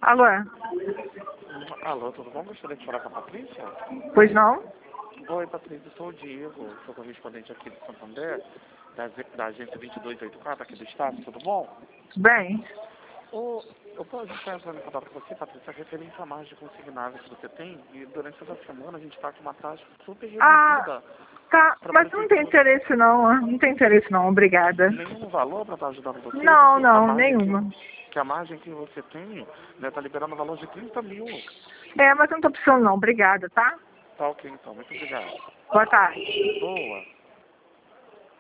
Alô? Alô, tudo bom? Gostaria de falar com a Patrícia? Pois não? Oi, Patrícia, sou o Diego, sou correspondente aqui de Santander, da agência 2284 aqui do estado, tudo bom? Tudo bem? Eu posso estar entrando em contato com você, Patrícia, referente à margem consignável que você tem, e durante essa semana a gente está com uma taxa super Ah, reduzida tá. para a Mas não tem prefeitura. interesse não. Não tem interesse não. Obrigada. Nenhum valor para estar ajudando você, Não, porque não, nenhuma. a margem que você tem, né, tá liberando o valor de 30 mil. É, mas eu não tô precisando não. Obrigada, tá? Tá ok, então. Muito obrigado. Boa tarde. Boa.